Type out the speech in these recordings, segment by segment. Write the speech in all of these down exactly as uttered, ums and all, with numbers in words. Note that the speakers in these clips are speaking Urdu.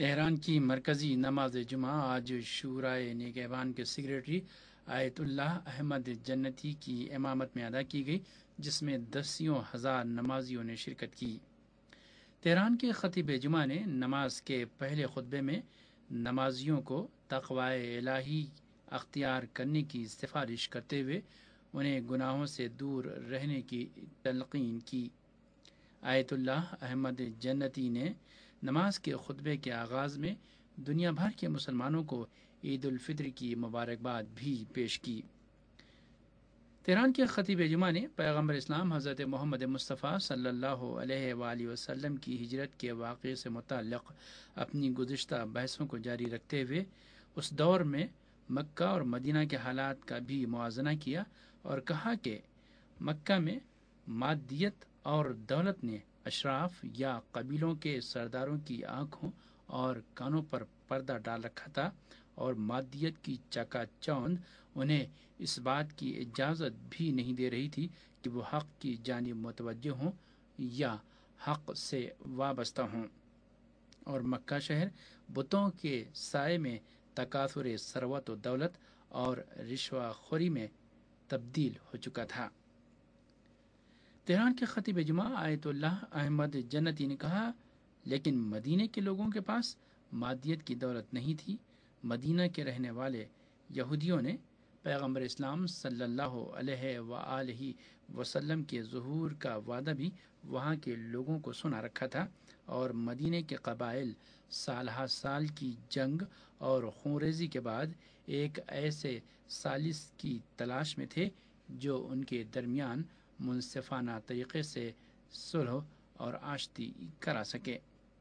تہران کی مرکزی نماز جمعہ آج شورائے نگہبان کے سیکریٹری آیت اللہ احمد جنتی کی امامت میں ادا کی گئی، جس میں دسیوں ہزار نمازیوں نے شرکت کی۔ تہران کے خطیب جمعہ نے نماز کے پہلے خطبے میں نمازیوں کو تقوی الہی اختیار کرنے کی سفارش کرتے ہوئے انہیں گناہوں سے دور رہنے کی تلقین کی۔ آیت اللہ احمد جنتی نے نماز کے خطبے کے آغاز میں دنیا بھر کے مسلمانوں کو عید الفطر کی مبارکباد بھی پیش کی۔ تہران کے خطیب جمعہ نے پیغمبر اسلام حضرت محمد مصطفیٰ صلی اللہ علیہ وآلہ وسلم کی ہجرت کے واقعے سے متعلق اپنی گزشتہ بحثوں کو جاری رکھتے ہوئے اس دور میں مکہ اور مدینہ کے حالات کا بھی موازنہ کیا اور کہا کہ مکہ میں مادیت اور دولت نے اشراف یا قبیلوں کے سرداروں کی آنکھوں اور کانوں پر پردہ ڈال رکھا تھا، اور مادیت کی چکا چوند انہیں اس بات کی اجازت بھی نہیں دے رہی تھی کہ وہ حق کی جانب متوجہ ہوں یا حق سے وابستہ ہوں، اور مکہ شہر بتوں کے سائے میں تکاثر ثروت و دولت اور رشوہ خوری میں تبدیل ہو چکا تھا۔ تہران کے خطیب جمعہ آیت اللہ احمد جنتی نے کہا، لیکن مدینے کے لوگوں کے پاس مادیت کی دولت نہیں تھی۔ مدینہ کے رہنے والے یہودیوں نے پیغمبر اسلام صلی اللہ علیہ وآلہ وسلم کے ظہور کا وعدہ بھی وہاں کے لوگوں کو سنا رکھا تھا، اور مدینے کے قبائل سال ہر سال کی جنگ اور خونریزی کے بعد ایک ایسے ثالث کی تلاش میں تھے جو ان کے درمیان منصفانہ طریقے سے صلح اور آشتی کرا سکے۔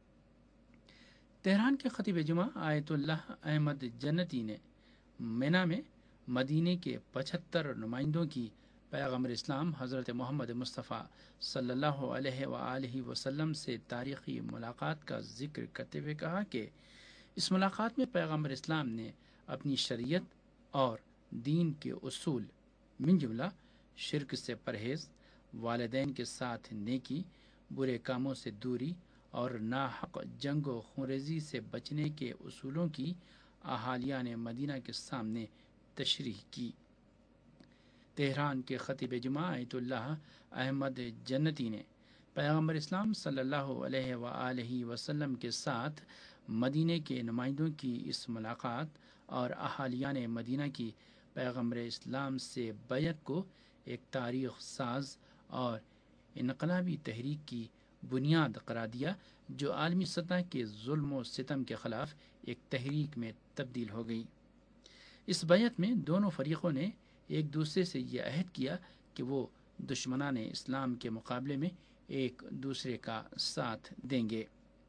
تہران کے خطیب جمعہ آیت اللہ احمد جنتی نے مینا میں مدینے کے پچہتر نمائندوں کی پیغمبر اسلام حضرت محمد مصطفیٰ صلی اللہ علیہ وآلہ وسلم سے تاریخی ملاقات کا ذکر کرتے ہوئے کہا کہ اس ملاقات میں پیغمبر اسلام نے اپنی شریعت اور دین کے اصول من جملہ شرک سے پرہیز، والدین کے ساتھ نیکی، برے کاموں سے دوری اور ناحق جنگ و خونریزی سے بچنے کے اصولوں کی اہالیان مدینہ کے سامنے تشریح کی۔ تہران کے خطیب جمعہ آیت اللہ احمد جنتی نے پیغمبر اسلام صلی اللہ علیہ وآلہ وسلم کے ساتھ مدینہ کے نمائندوں کی اس ملاقات اور اہالیان مدینہ کی پیغمبر اسلام سے بیعت کو ایک تاریخ ساز اور انقلابی تحریک کی بنیاد قرار دیا، جو عالمی سطح کے ظلم و ستم کے خلاف ایک تحریک میں تبدیل ہو گئی۔ اس بیعت میں دونوں فریقوں نے ایک دوسرے سے یہ عہد کیا کہ وہ دشمنان اسلام کے مقابلے میں ایک دوسرے کا ساتھ دیں گے۔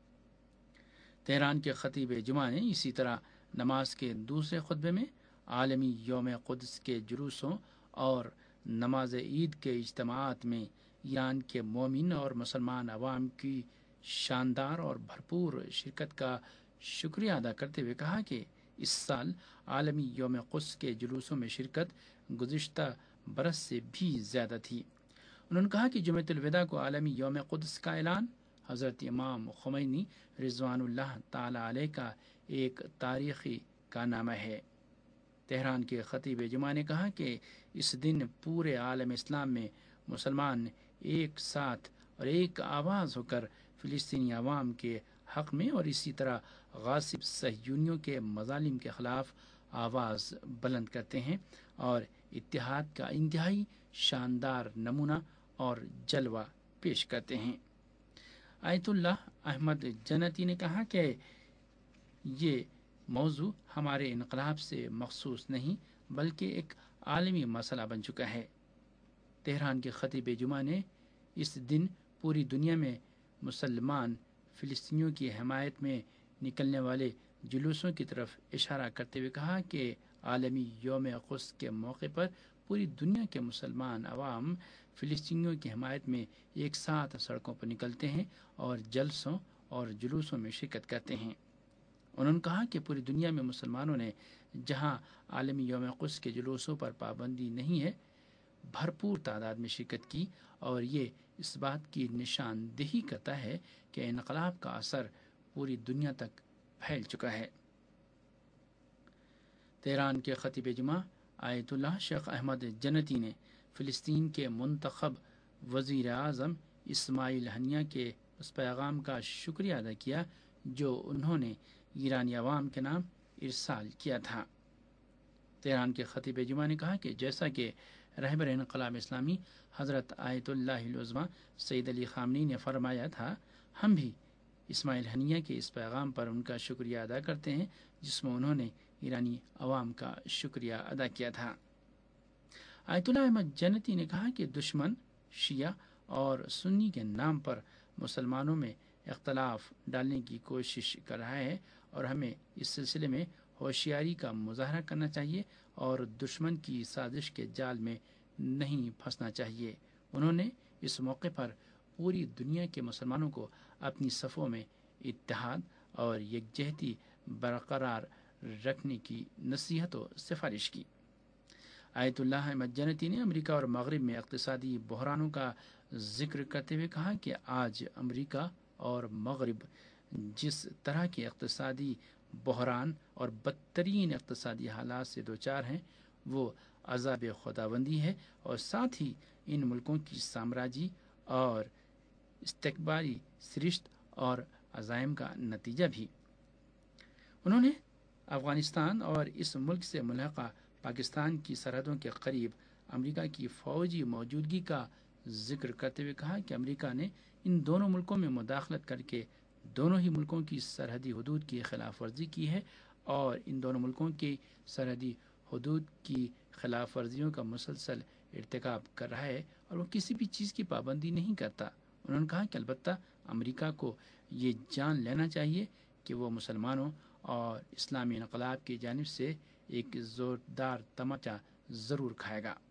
تہران کے خطیب جمعہ نے اسی طرح نماز کے دوسرے خطبے میں عالمی یوم قدس کے جلوسوں اور نماز عید کے اجتماعات میں ایران کے مومن اور مسلمان عوام کی شاندار اور بھرپور شرکت کا شکریہ ادا کرتے ہوئے کہا کہ اس سال عالمی یوم قدس کے جلوسوں میں شرکت گزشتہ برس سے بھی زیادہ تھی۔ انہوں نے کہا کہ جمعۃ الوداع کو عالمی یوم قدس کا اعلان حضرت امام خمینی رضوان اللہ تعالی علیہ کا ایک تاریخی کارنامہ ہے۔ تہران کے خطیب جمعہ نے کہا کہ اس دن پورے عالم اسلام میں مسلمان ایک ساتھ اور ایک آواز ہو کر فلسطینی عوام کے حق میں اور اسی طرح غاصب صہیونیوں کے مظالم کے خلاف آواز بلند کرتے ہیں اور اتحاد کا انتہائی شاندار نمونہ اور جلوہ پیش کرتے ہیں۔ آیت اللہ احمد جنتی نے کہا کہ یہ موضوع ہمارے انقلاب سے مخصوص نہیں بلکہ ایک عالمی مسئلہ بن چکا ہے۔ تہران کے خطیب جمعہ نے اس دن پوری دنیا میں مسلمان فلسطینیوں کی حمایت میں نکلنے والے جلوسوں کی طرف اشارہ کرتے ہوئے کہا کہ عالمی یوم قدس کے موقع پر پوری دنیا کے مسلمان عوام فلسطینیوں کی حمایت میں ایک ساتھ سڑکوں پر نکلتے ہیں اور جلسوں اور جلوسوں میں شرکت کرتے ہیں۔ انہوں نے کہا کہ پوری دنیا میں مسلمانوں نے جہاں عالمی یوم قدس کے جلوسوں پر پابندی نہیں ہے، بھرپور تعداد میں شرکت کی، اور یہ اس بات کی نشاندہی کرتا ہے کہ انقلاب کا اثر پوری دنیا تک پھیل چکا ہے۔ تہران کے خطیب جمعہ آیت اللہ شیخ احمد جنتی نے فلسطین کے منتخب وزیر اعظم اسماعیل ہنیہ کے اس پیغام کا شکریہ ادا کیا جو انہوں نے ایرانی عوام کے نام ارسال کیا تھا۔ تہران کے خطیب جمعہ نے کہا کہ جیسا کہ رہبر انقلاب اسلامی حضرت آیت اللہ العظمہ سید علی خامنی نے فرمایا تھا، ہم بھی اسماعیل ہنیہ کے اس پیغام پر ان کا شکریہ ادا کرتے ہیں جس میں انہوں نے ایرانی عوام کا شکریہ ادا کیا تھا۔ آیت اللہ احمد جنتی نے کہا کہ دشمن شیعہ اور سنی کے نام پر مسلمانوں میں اختلاف ڈالنے کی کوشش کر رہا ہے اور ہمیں اس سلسلے میں ہوشیاری کا مظاہرہ کرنا چاہیے اور دشمن کی سازش کے جال میں نہیں پھنسنا چاہیے۔ انہوں نے اس موقع پر پوری دنیا کے مسلمانوں کو اپنی صفوں میں اتحاد اور یکجہتی برقرار رکھنے کی نصیحت و سفارش کی۔ آیت اللہ احمد جنتی نے امریکہ اور مغرب میں اقتصادی بحرانوں کا ذکر کرتے ہوئے کہا کہ آج امریکہ اور مغرب جس طرح کے اقتصادی بحران اور بدترین اقتصادی حالات سے دوچار ہیں وہ عذاب خداوندی ہے اور ساتھ ہی ان ملکوں کی سامراجی اور استکباری سرشت اور عزائم کا نتیجہ بھی۔ انہوں نے افغانستان اور اس ملک سے ملحقہ پاکستان کی سرحدوں کے قریب امریکہ کی فوجی موجودگی کا ذکر کرتے ہوئے کہا کہ امریکہ نے ان دونوں ملکوں میں مداخلت کر کے دونوں ہی ملکوں کی سرحدی حدود کی خلاف ورزی کی ہے اور ان دونوں ملکوں کی سرحدی حدود کی خلاف ورزیوں کا مسلسل ارتکاب کر رہا ہے اور وہ کسی بھی چیز کی پابندی نہیں کرتا۔ انہوں نے کہا کہ البتہ امریکہ کو یہ جان لینا چاہیے کہ وہ مسلمانوں اور اسلامی انقلاب کی جانب سے ایک زوردار تماچا ضرور کھائے گا۔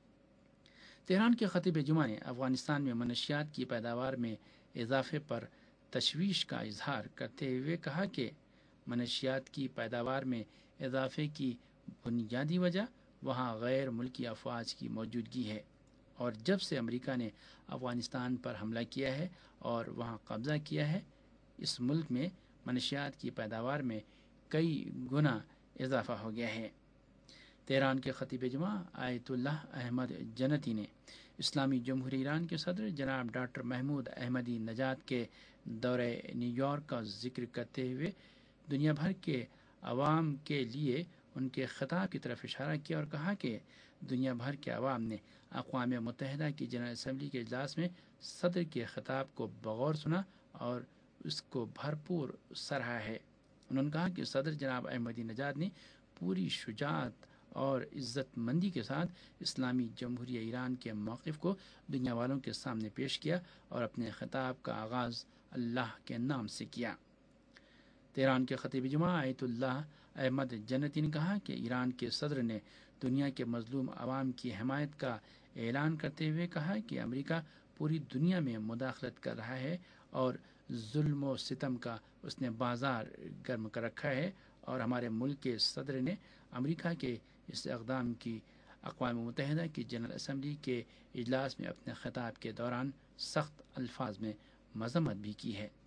تہران کے خطیب جمعہ نے افغانستان میں منشیات کی پیداوار میں اضافے پر تشویش کا اظہار کرتے ہوئے کہا کہ منشیات کی پیداوار میں اضافے کی بنیادی وجہ وہاں غیر ملکی افواج کی موجودگی ہے اور جب سے امریکہ نے افغانستان پر حملہ کیا ہے اور وہاں قبضہ کیا ہے اس ملک میں منشیات کی پیداوار میں کئی گنا اضافہ ہو گیا ہے۔ تہران کے خطیب جمعہ آیت اللہ احمد جنتی نے اسلامی جمہوریہ ایران کے صدر جناب ڈاکٹر محمود احمدی نژاد کے دورہ نیو یارک کا ذکر کرتے ہوئے دنیا بھر کے عوام کے لیے ان کے خطاب کی طرف اشارہ کیا اور کہا کہ دنیا بھر کے عوام نے اقوام متحدہ کی جنرل اسمبلی کے اجلاس میں صدر کے خطاب کو بغور سنا اور اس کو بھرپور سراہا ہے۔ انہوں نے کہا کہ صدر جناب احمدی نژاد نے پوری شجاعت اور عزت مندی کے ساتھ اسلامی جمہوریہ ایران کے موقف کو دنیا والوں کے سامنے پیش کیا اور اپنے خطاب کا آغاز اللہ کے نام سے کیا۔ تہران کے خطیب جمعہ آیت اللہ احمد جنتی نے کہا کہ ایران کے صدر نے دنیا کے مظلوم عوام کی حمایت کا اعلان کرتے ہوئے کہا کہ امریکہ پوری دنیا میں مداخلت کر رہا ہے اور ظلم و ستم کا اس نے بازار گرم کر رکھا ہے اور ہمارے ملک کے صدر نے امریکہ کے اس اقدام کی اقوام متحدہ کی جنرل اسمبلی کے اجلاس میں اپنے خطاب کے دوران سخت الفاظ میں مذمت بھی کی ہے۔